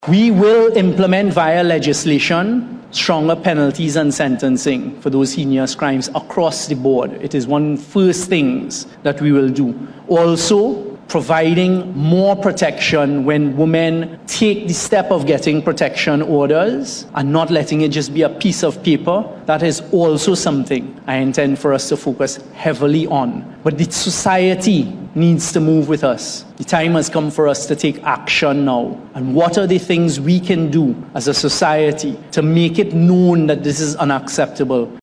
We will implement via legislation stronger penalties and sentencing for those heinous crimes across the board. It is one of the first things that we will do. Also, providing more protection when women take the step of getting protection orders and not letting it just be a piece of paper. That is also something I intend for us to focus heavily on. But the society needs to move with us. The time has come for us to take action now. And what are the things we can do as a society to make it known that this is unacceptable?